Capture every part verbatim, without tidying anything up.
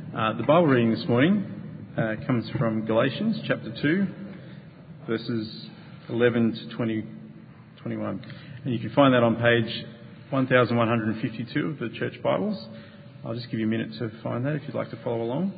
Uh, the Bible reading this morning uh, comes from Galatians chapter two, verses eleven to twenty, twenty-one. And you can find that on page one thousand one hundred fifty-two of the Church Bibles. I'll just give you a minute to find that if you'd like to follow along.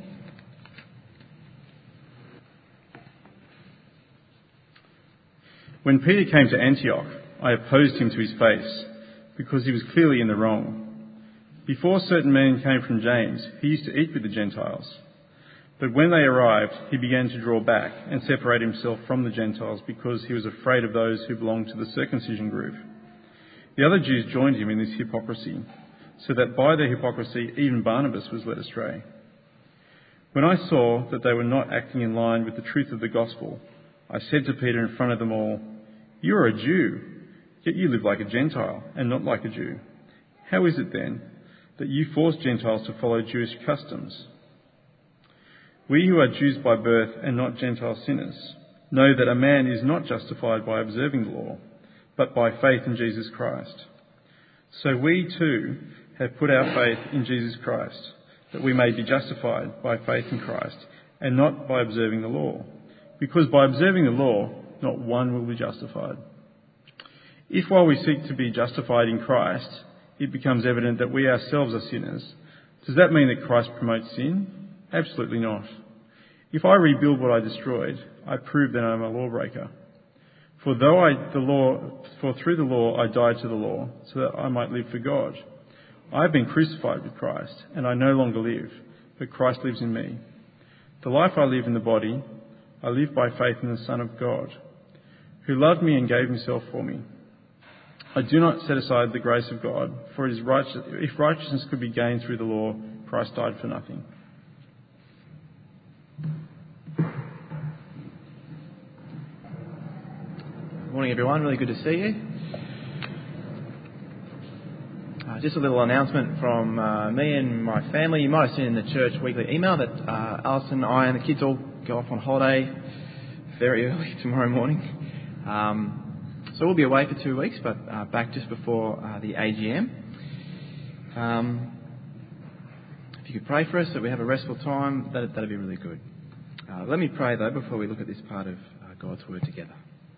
When Peter came to Antioch, I opposed him to his face, because he was clearly in the wrong. Before certain men came from James, he used to eat with the Gentiles. But when they arrived, he began to draw back and separate himself from the Gentiles because he was afraid of those who belonged to the circumcision group. The other Jews joined him in this hypocrisy, so that by their hypocrisy even Barnabas was led astray. When I saw that they were not acting in line with the truth of the gospel, I said to Peter in front of them all, "You are a Jew, yet you live like a Gentile and not like a Jew. How is it then that you force Gentiles to follow Jewish customs? We who are Jews by birth and not Gentile sinners know that a man is not justified by observing the law, but by faith in Jesus Christ. So we too have put our faith in Jesus Christ, that we may be justified by faith in Christ and not by observing the law, because by observing the law, not one will be justified. If while we seek to be justified in Christ, it becomes evident that we ourselves are sinners, does that mean that Christ promotes sin? Absolutely not. If I rebuild what I destroyed, I prove that I am a lawbreaker. For though I the law, for through the law I died to the law, so that I might live for God. I have been crucified with Christ, and I no longer live, but Christ lives in me. The life I live in the body, I live by faith in the Son of God, who loved me and gave himself for me. I do not set aside the grace of God, for it is righteous, if righteousness could be gained through the law, Christ died for nothing." Good morning, everyone. Really good to see you. Uh, just a little announcement from uh, me and my family. You might have seen in the church weekly email that uh, Alison, I and the kids all go off on holiday very early tomorrow morning. Um, So we'll be away for two weeks, but uh, back just before uh, the A G M. Um, if you could pray for us that we have a restful time, that, that'd be really good. Uh, let me pray, though, before we look at this part of uh, God's Word together.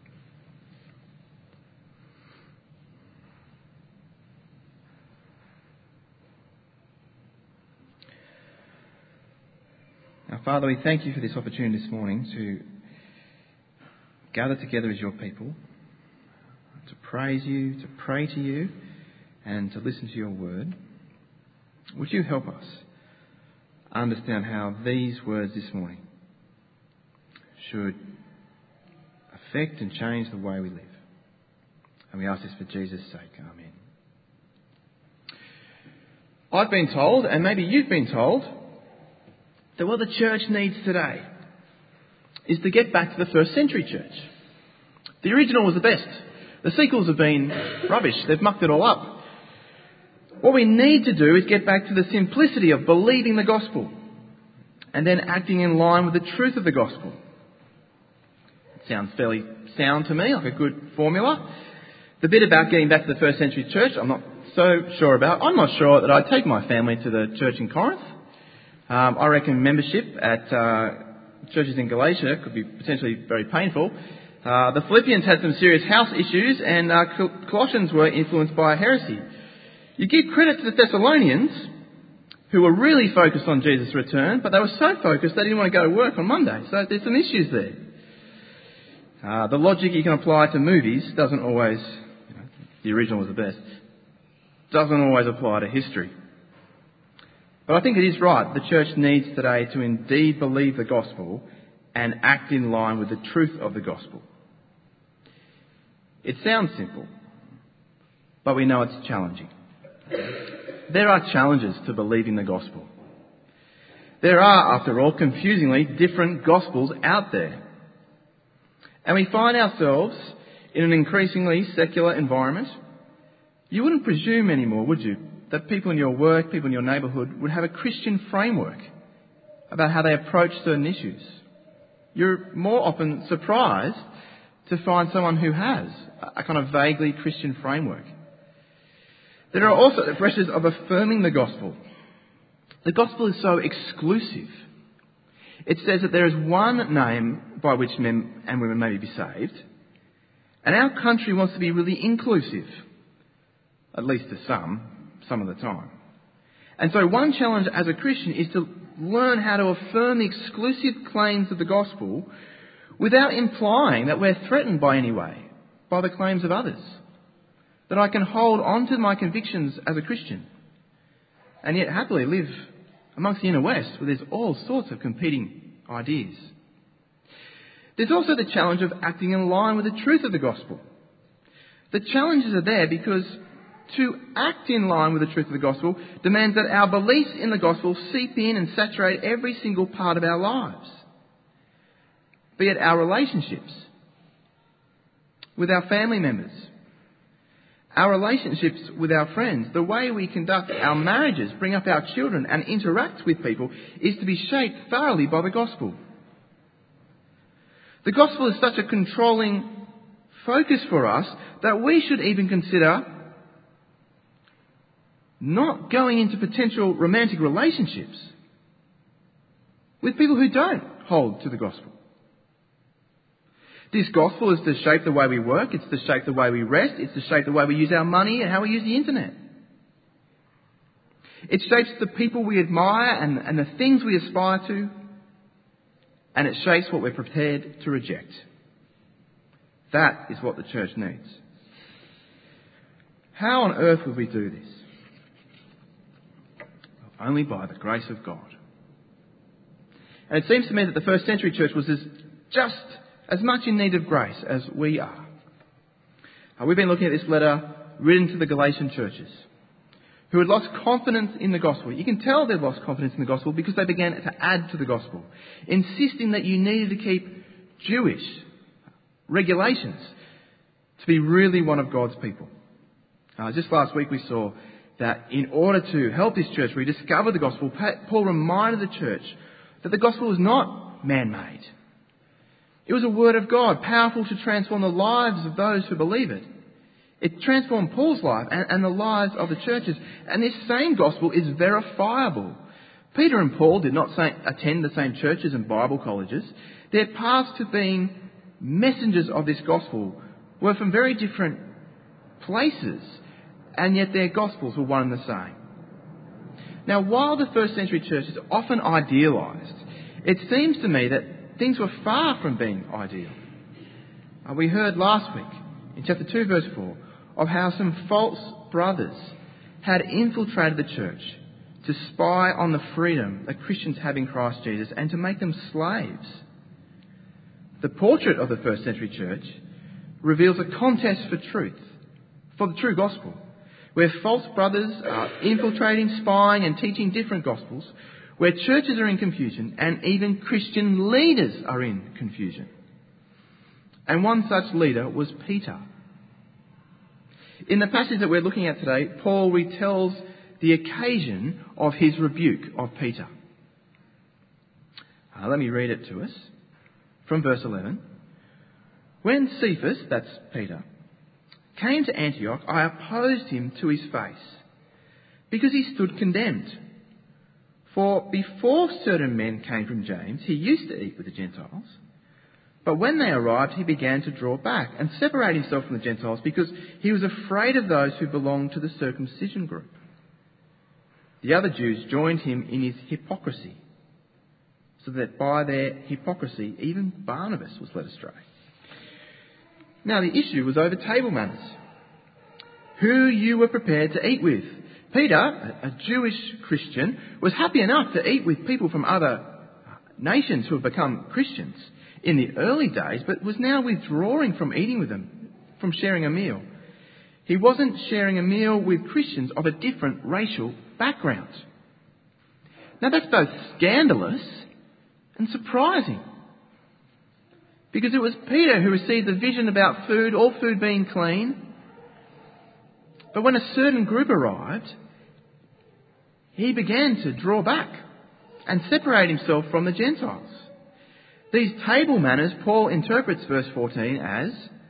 Now, Father, we thank you for this opportunity this morning to gather together as your people, to praise you, to pray to you, and to listen to your word. Would you help us understand how these words this morning should affect and change the way we live? And we ask this for Jesus' sake. Amen. I've been told, and maybe you've been told, that what the church needs today is to get back to the first century church. The original was the best. The sequels have been rubbish. They've mucked it all up. What we need to do is get back to the simplicity of believing the gospel and then acting in line with the truth of the gospel. It sounds fairly sound to me, like a good formula. The bit about getting back to the first century church, I'm not so sure about. I'm not sure that I'd take my family to the church in Corinth. Um, I reckon membership at uh, churches in Galatia could be potentially very painful. Uh, the Philippians had some serious house issues, and uh, Colossians were influenced by heresy. You give credit to the Thessalonians, who were really focused on Jesus' return, but they were so focused they didn't want to go to work on Monday. So there's some issues there. Uh, the logic you can apply to movies doesn't always, you know, the original was the best, doesn't always apply to history. But I think it is right. The church needs today to indeed believe the gospel and act in line with the truth of the gospel. It sounds simple, but we know it's challenging. There are challenges to believing the gospel. There are, after all, confusingly different gospels out there. And we find ourselves in an increasingly secular environment. You wouldn't presume anymore, would you, that people in your work, people in your neighbourhood would have a Christian framework about how they approach certain issues. You're more often surprised to find someone who has a kind of vaguely Christian framework. There are also the pressures of affirming the gospel The gospel is so exclusive. It says that there is one name by which men and women may be saved, and our country wants to be really inclusive, at least to some, some of the time. And so one challenge as a Christian is to learn how to affirm the exclusive claims of the gospel without implying that we're threatened by any way by the claims of others. That I can hold on to my convictions as a Christian and yet happily live amongst the inner west where there's all sorts of competing ideas. There's also the challenge of acting in line with the truth of the gospel. The challenges are there because to act in line with the truth of the gospel demands that our beliefs in the gospel seep in and saturate every single part of our lives. Be it our relationships with our family members, our relationships with our friends, the way we conduct our marriages, bring up our children and interact with people is to be shaped thoroughly by the gospel. The gospel is such a controlling focus for us that we should even consider not going into potential romantic relationships with people who don't hold to the gospel. This gospel is to shape the way we work, it's to shape the way we rest, it's to shape the way we use our money and how we use the internet. It shapes the people we admire and, and the things we aspire to, and it shapes what we're prepared to reject. That is what the church needs. How on earth would we do this? Only by the grace of God. And it seems to me that the first century church was as just as much in need of grace as we are. Uh, we've been looking at this letter written to the Galatian churches who had lost confidence in the gospel. You can tell they'd lost confidence in the gospel because they began to add to the gospel, insisting that you needed to keep Jewish regulations to be really one of God's people. Uh, just last week we saw that in order to help this church rediscover the gospel, Paul reminded the church that the gospel was not man-made. It was a word of God, powerful to transform the lives of those who believe it. It transformed Paul's life and, and the lives of the churches. And this same gospel is verifiable. Peter and Paul did not say, attend the same churches and Bible colleges. Their paths to being messengers of this gospel were from very different places, and yet their gospels were one and the same. Now, while the first century church is often idealised, it seems to me that things were far from being ideal. Uh, we heard last week, in chapter two, verse four, of how some false brothers had infiltrated the church to spy on the freedom that Christians have in Christ Jesus and to make them slaves. The portrait of the first century church reveals a contest for truth, for the true gospel, where false brothers are infiltrating, spying and teaching different gospels, where churches are in confusion and even Christian leaders are in confusion. And one such leader was Peter. In the passage that we're looking at today, Paul retells the occasion of his rebuke of Peter. Uh, let me read it to us from verse eleven. When Cephas, that's Peter, came to Antioch, I opposed him to his face, because he stood condemned. For before certain men came from James, he used to eat with the Gentiles. But when they arrived, he began to draw back and separate himself from the Gentiles because he was afraid of those who belonged to the circumcision group. The other Jews joined him in his hypocrisy, so that by their hypocrisy even Barnabas was led astray. Now the issue was over table manners, who you were prepared to eat with. Peter, a Jewish Christian, was happy enough to eat with people from other nations who have become Christians in the early days, but was now withdrawing from eating with them, from sharing a meal. He wasn't sharing a meal with Christians of a different racial background. Now that's both scandalous and surprising, because it was Peter who received the vision about food, all food being clean. But when a certain group arrived, he began to draw back and separate himself from the Gentiles. These table manners, Paul interprets verse fourteen as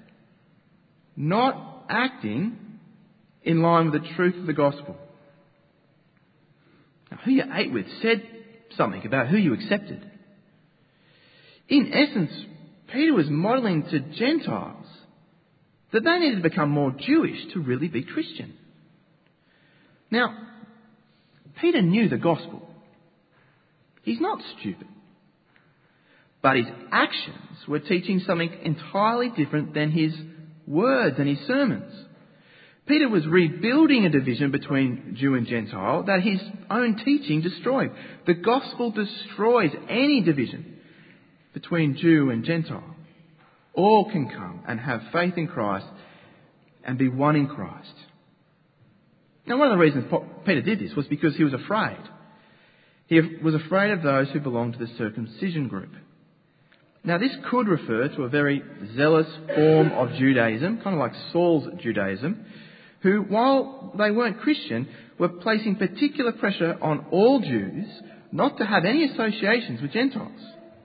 not acting in line with the truth of the gospel. Now, who you ate with said something about who you accepted. In essence, Peter was modelling to Gentiles that they needed to become more Jewish to really be Christian. Now, Peter knew the gospel. He's not stupid. But his actions were teaching something entirely different than his words and his sermons. Peter was rebuilding a division between Jew and Gentile that his own teaching destroyed. The gospel destroys any division between Jew and Gentile. All can come and have faith in Christ and be one in Christ. Now, one of the reasons Peter did this was because he was afraid. He was afraid of those who belonged to the circumcision group. Now, this could refer to a very zealous form of Judaism, kind of like Saul's Judaism, who, while they weren't Christian, were placing particular pressure on all Jews not to have any associations with Gentiles.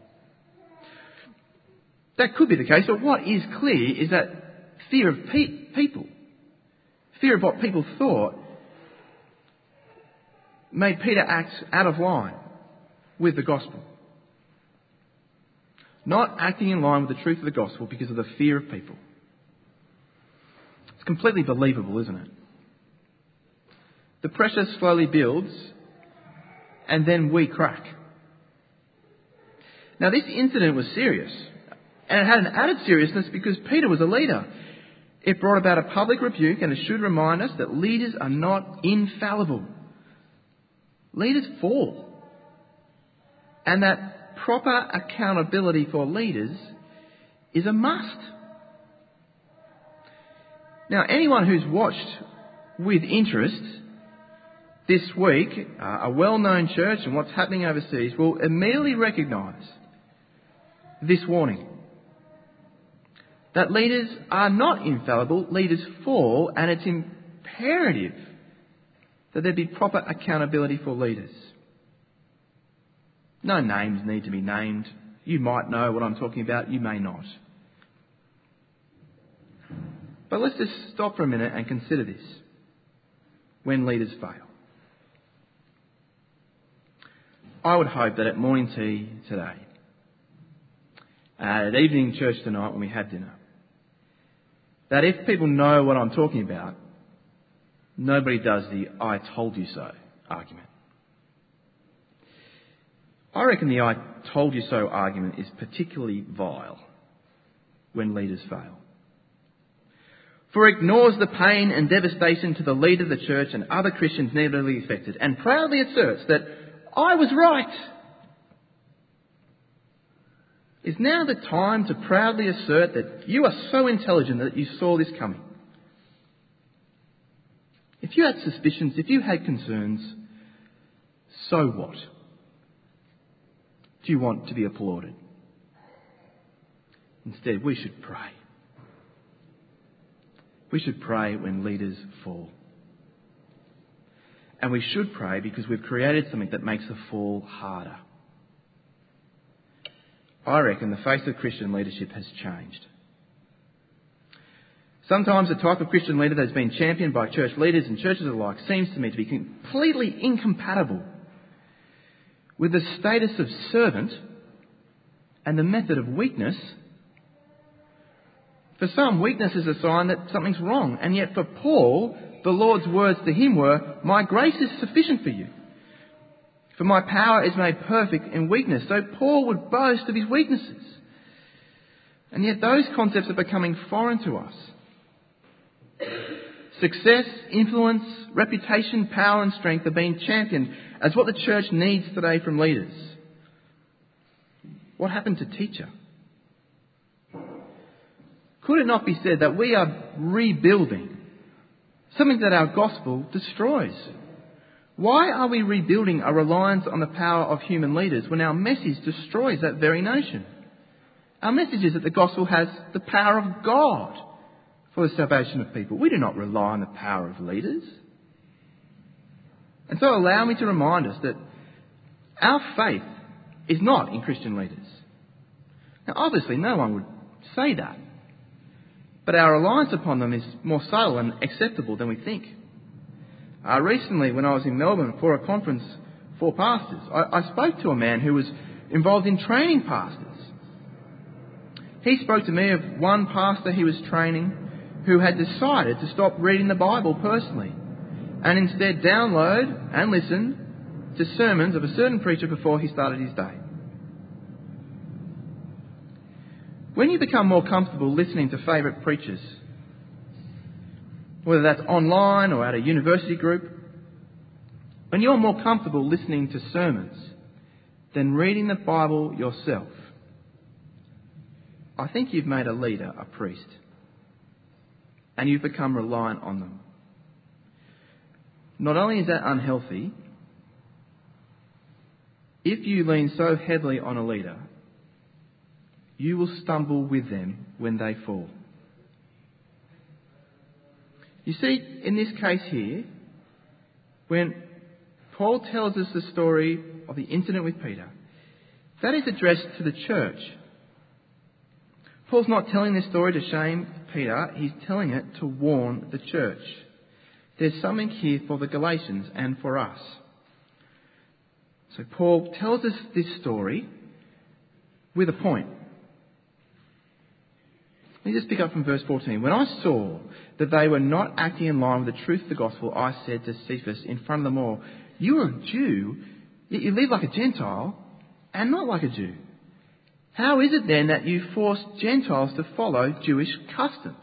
That could be the case, but what is clear is that fear of pe- people, fear of what people thought, made Peter act out of line with the gospel. Not acting in line with the truth of the gospel because of the fear of people. It's completely believable, isn't it? The pressure slowly builds and then we crack. Now, this incident was serious, and it had an added seriousness because Peter was a leader. It brought about a public rebuke, and it should remind us that leaders are not infallible. Leaders fall. And that proper accountability for leaders is a must. Now, anyone who's watched with interest this week uh, a well-known church and what's happening overseas will immediately recognise this warning. That leaders are not infallible, leaders fall, and it's imperative that there be proper accountability for leaders. No names need to be named. You might know what I'm talking about, you may not. But let's just stop for a minute and consider this. When leaders fail. I would hope that at morning tea today, at evening church tonight when we had dinner, that if people know what I'm talking about, nobody does the I told you so argument. I reckon the I told you so argument is particularly vile when leaders fail. For it ignores the pain and devastation to the leader of the church and other Christians negatively affected, and proudly asserts that I was right. Is now the time to proudly assert that you are so intelligent that you saw this coming? If you had suspicions, if you had concerns, so what? Do you want to be applauded? Instead, we should pray. We should pray when leaders fall. And we should pray because we've created something that makes the fall harder. I reckon the face of Christian leadership has changed. Sometimes the type of Christian leader that's been championed by church leaders and churches alike seems to me to be completely incompatible with the status of servant and the method of weakness. For some, weakness is a sign that something's wrong. And yet for Paul, the Lord's words to him were, my grace is sufficient for you. For my power is made perfect in weakness. So Paul would boast of his weaknesses. And yet those concepts are becoming foreign to us. Success, influence, reputation, power and strength are being championed as what the church needs today from leaders. What happened to teacher? Could it not be said that we are rebuilding something that our gospel destroys? Why are we rebuilding a reliance on the power of human leaders when our message destroys that very notion? Our message is that the gospel has the power of God for the salvation of people. We do not rely on the power of leaders. And so allow me to remind us that our faith is not in Christian leaders. Now obviously no one would say that. But our reliance upon them is more subtle and acceptable than we think. Uh, recently, when I was in Melbourne for a conference for pastors. I, I spoke to a man who was involved in training pastors. He spoke to me of one pastor he was training who had decided to stop reading the Bible personally and instead download and listen to sermons of a certain preacher before he started his day. When you become more comfortable listening to favourite preachers, whether that's online or at a university group, when you're more comfortable listening to sermons than reading the Bible yourself, I think you've made a leader a priest, and you've become reliant on them. Not only is that unhealthy, if you lean so heavily on a leader, you will stumble with them when they fall. You see, in this case here, when Paul tells us the story of the incident with Peter, that is addressed to the church. Paul's not telling this story to shame Peter, he's telling it to warn the church. There's something here for the Galatians and for us. So Paul tells us this story with a point. Let me just pick up from verse fourteen. When I saw that they were not acting in line with the truth of the gospel, I said to Cephas in front of them all, "You are a Jew, yet you live like a Gentile and not like a Jew. How is it then that you force Gentiles to follow Jewish customs?"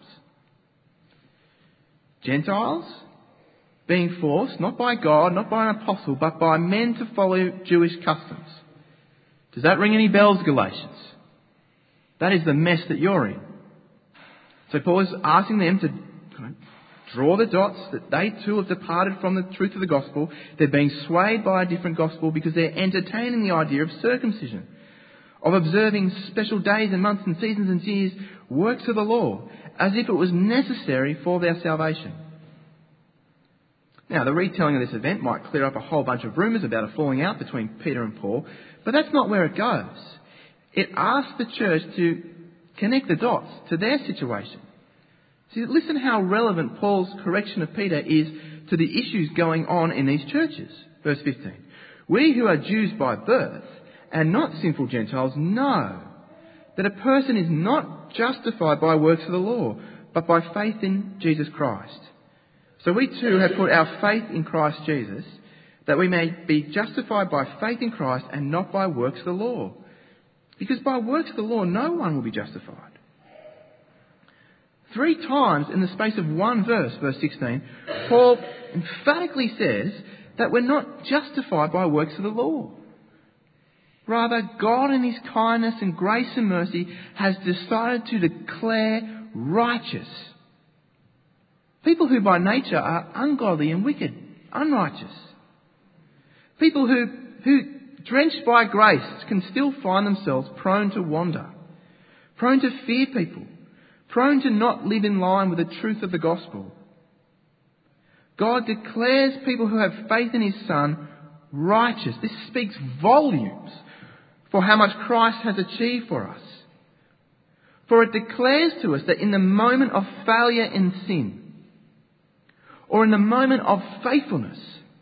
Gentiles being forced, not by God, not by an apostle, but by men to follow Jewish customs. Does that ring any bells, Galatians? That is the mess that you're in. So Paul is asking them to draw the dots that they too have departed from the truth of the gospel. They're being swayed by a different gospel because they're entertaining the idea of circumcision, of observing special days and months and seasons and years, works of the law, as if it was necessary for their salvation. Now, the retelling of this event might clear up a whole bunch of rumours about a falling out between Peter and Paul, but that's not where it goes. It asks the church to connect the dots to their situation. See, listen how relevant Paul's correction of Peter is to the issues going on in these churches. Verse fifteen. We who are Jews by birth and not sinful Gentiles know that a person is not justified by works of the law, but by faith in Jesus Christ. So we too have put our faith in Christ Jesus, that we may be justified by faith in Christ and not by works of the law. Because by works of the law, no one will be justified. Three times in the space of one verse, verse sixteen, Paul emphatically says that we're not justified by works of the law. Rather, God in His kindness and grace and mercy has decided to declare righteous people who by nature are ungodly and wicked, unrighteous. People who, who drenched by grace, can still find themselves prone to wander, prone to fear people, prone to not live in line with the truth of the gospel. God declares people who have faith in His Son righteous. This speaks volumes for how much Christ has achieved for us. For it declares to us that in the moment of failure in sin, or in the moment of faithfulness,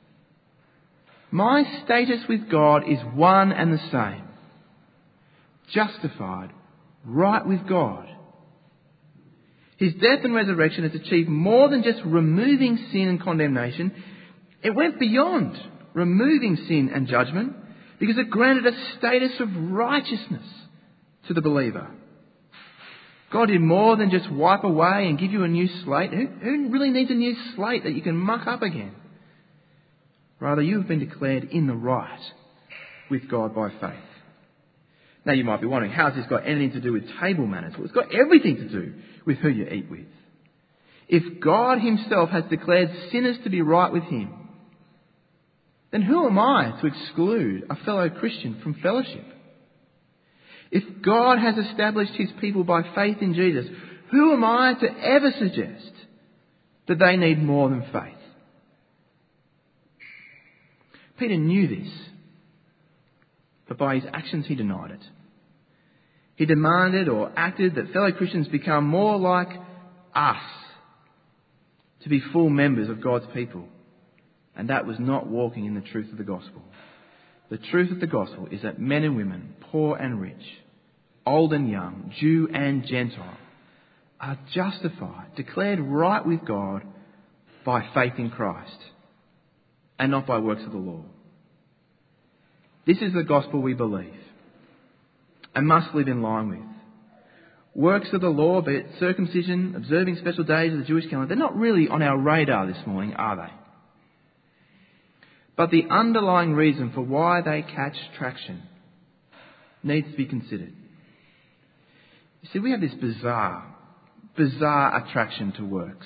my status with God is one and the same. Justified, right with God. His death and resurrection has achieved more than just removing sin and condemnation. It went beyond removing sin and judgment because it granted a status of righteousness to the believer. God did more than just wipe away and give you a new slate. Who, who really needs a new slate that you can muck up again? Rather, you have been declared in the right with God by faith. Now you might be wondering, how's this got anything to do with table manners? Well, it's got everything to do with who you eat with. If God Himself has declared sinners to be right with Him, then who am I to exclude a fellow Christian from fellowship? If God has established His people by faith in Jesus, who am I to ever suggest that they need more than faith? Peter knew this, but by his actions he denied it. He demanded or acted that fellow Christians become more like us, to be full members of God's people. And that was not walking in the truth of the gospel. The truth of the gospel is that men and women, poor and rich, old and young, Jew and Gentile, are justified, declared right with God by faith in Christ and not by works of the law. This is the gospel we believe and must live in line with. Works of the law, be it circumcision, observing special days of the Jewish calendar, they're not really on our radar this morning, are they? But the underlying reason for why they catch traction needs to be considered. You see, we have this bizarre, bizarre attraction to works.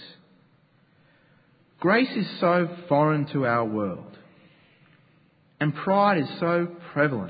Grace is so foreign to our world, and pride is so prevalent.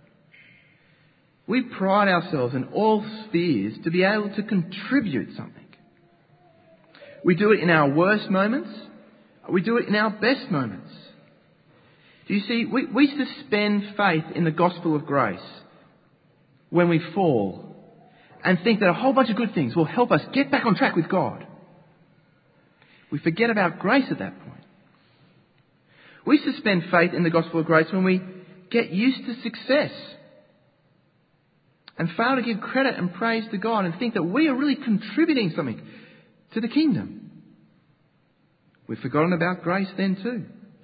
We pride ourselves in all spheres to be able to contribute something. We do it in our worst moments. We do it in our best moments. Do you see, we, we suspend faith in the gospel of grace when we fall and think that a whole bunch of good things will help us get back on track with God. We forget about grace at that point. We suspend faith in the gospel of grace when we get used to success and fail to give credit and praise to God and think that we are really contributing something to the kingdom. We've forgotten about grace then too.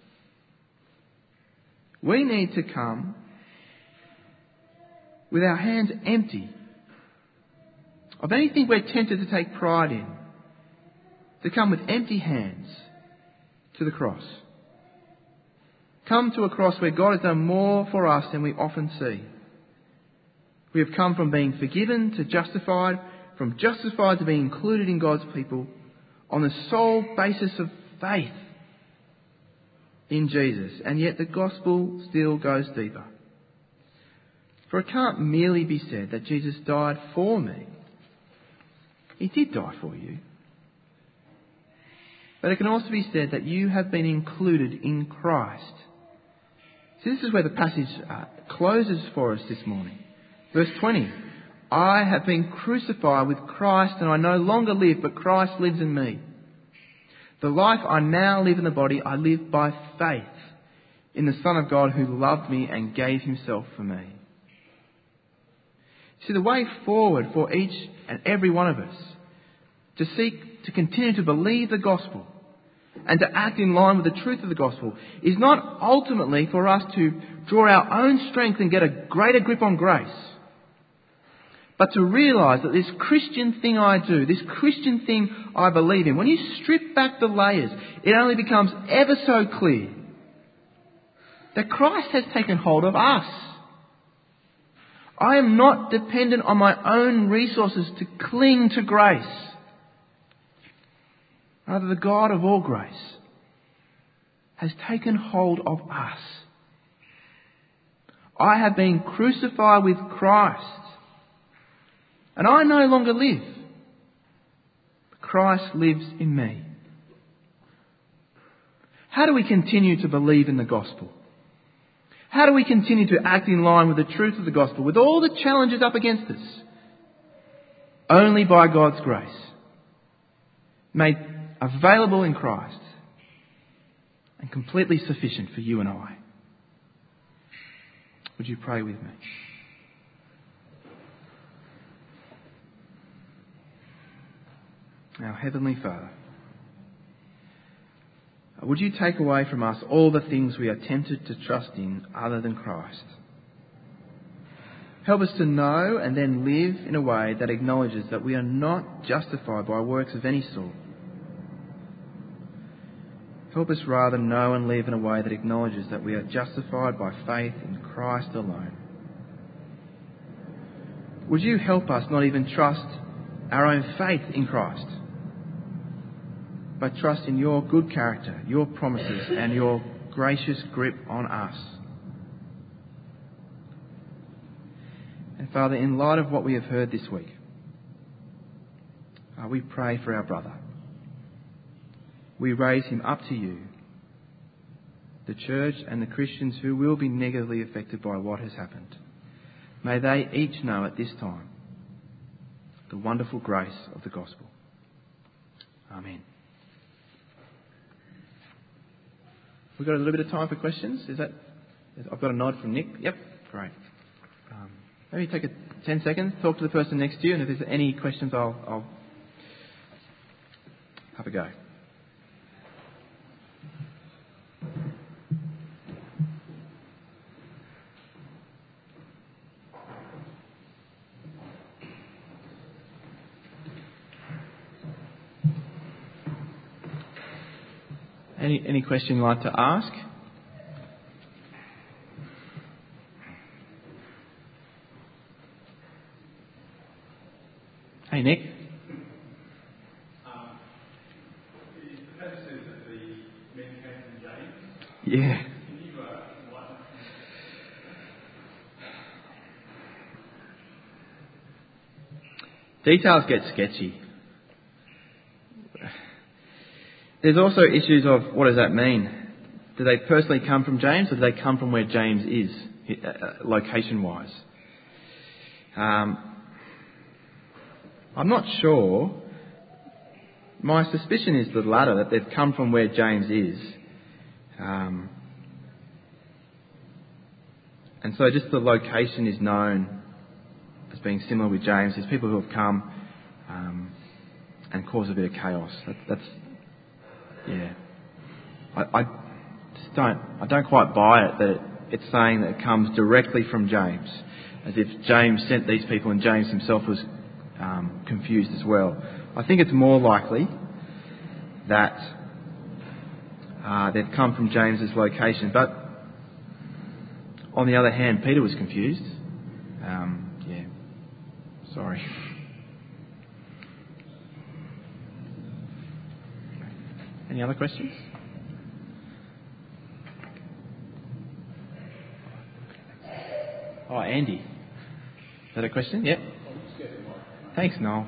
We need to come with our hands empty of anything we're tempted to take pride in, to come with empty hands to the cross. Come to a cross where God has done more for us than we often see. We have come from being forgiven to justified, from justified to being included in God's people on the sole basis of faith in Jesus. And yet the gospel still goes deeper. For it can't merely be said that Jesus died for me. He did die for you. But it can also be said that you have been included in Christ. So this is where the passage uh, closes for us this morning. Verse twenty, I have been crucified with Christ and I no longer live, but Christ lives in me. The life I now live in the body, I live by faith in the Son of God who loved me and gave himself for me. See, the way forward for each and every one of us to seek to continue to believe the gospel and to act in line with the truth of the gospel is not ultimately for us to draw our own strength and get a greater grip on grace, but to realise that this Christian thing I do, this Christian thing I believe in, when you strip back the layers, it only becomes ever so clear that Christ has taken hold of us. I am not dependent on my own resources to cling to grace. Rather, the God of all grace has taken hold of us. I have been crucified with Christ. And I no longer live. Christ lives in me. How do we continue to believe in the gospel? How do we continue to act in line with the truth of the gospel, with all the challenges up against us? Only by God's grace, made available in Christ and completely sufficient for you and I. Would you pray with me? Our Heavenly Father, would you take away from us all the things we are tempted to trust in other than Christ? Help us to know and then live in a way that acknowledges that we are not justified by works of any sort. Help us rather know and live in a way that acknowledges that we are justified by faith in Christ alone. Would you help us not even trust our own faith in Christ, but trust in your good character, your promises and your gracious grip on us. And Father, in light of what we have heard this week, uh, we pray for our brother. We raise him up to you, the church and the Christians who will be negatively affected by what has happened. May they each know at this time the wonderful grace of the gospel. Amen. We've got a little bit of time for questions. Is that I've got a nod from Nick. Yep, great. Um, maybe take a ten seconds, talk to the person next to you, and if there's any questions, I'll, I'll have a go. Any, any question you'd like to ask? Hey, Nick. Um, the passage says that the men came from James. Yeah. Can you uh, enlighten us? Details get sketchy. There's also issues of what does that mean? Do they personally come from James, or do they come from where James is, uh, location-wise? Um, I'm not sure. My suspicion is the latter, that they've come from where James is. Um, and so just the location is known as being similar with James. There's people who have come um, and caused a bit of chaos. That, that's, yeah. I, I just don't, I don't quite buy it that it, it's saying that it comes directly from James, as if James sent these people and James himself was um, confused as well. I think it's more likely that uh, they've come from James's location. But on the other hand, Peter was confused. Um, yeah, sorry. Any other questions? Oh, Andy. Is that a question? Yep. Thanks, Noel.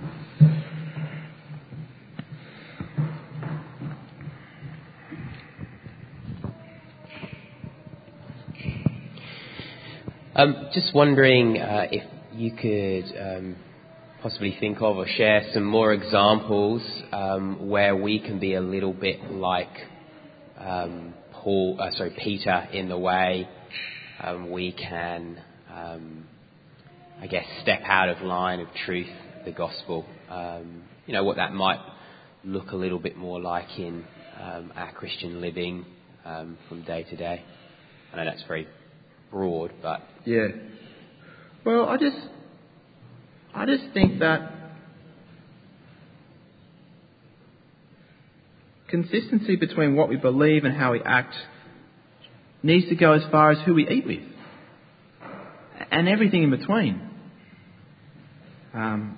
Um, just wondering uh, if you could um, possibly think of or share some more examples um, where we can be a little bit like um, Paul, uh, sorry, Peter, in the way um, we can, um, I guess, step out of line of truth, the gospel. Um, you know, what that might look a little bit more like in um, our Christian living um, from day to day. I know that's very broad, but yeah. Well, I just, I just think that consistency between what we believe and how we act needs to go as far as who we eat with, and everything in between. Um,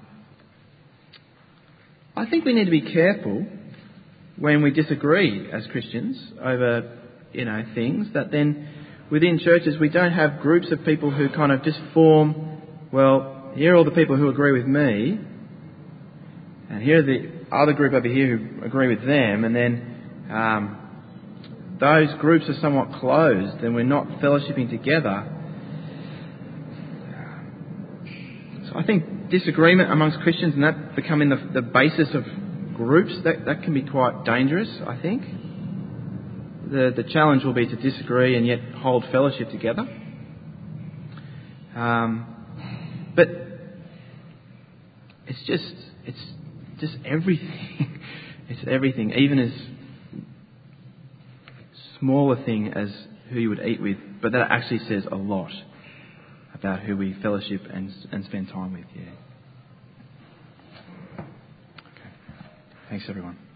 I think we need to be careful when we disagree as Christians over, you know, things, that then within churches we don't have groups of people who kind of just form, well, here are all the people who agree with me, and here are the other group over here who agree with them, and then um, those groups are somewhat closed and we're not fellowshipping together. So I think disagreement amongst Christians and that becoming the, the basis of groups, that, that can be quite dangerous, I think. The, the challenge will be to disagree and yet hold fellowship together. Um, but it's just, it's just everything. It's everything, even as small a thing as who you would eat with, but that actually says a lot about who we fellowship and and spend time with. Yeah. Okay. Thanks, everyone.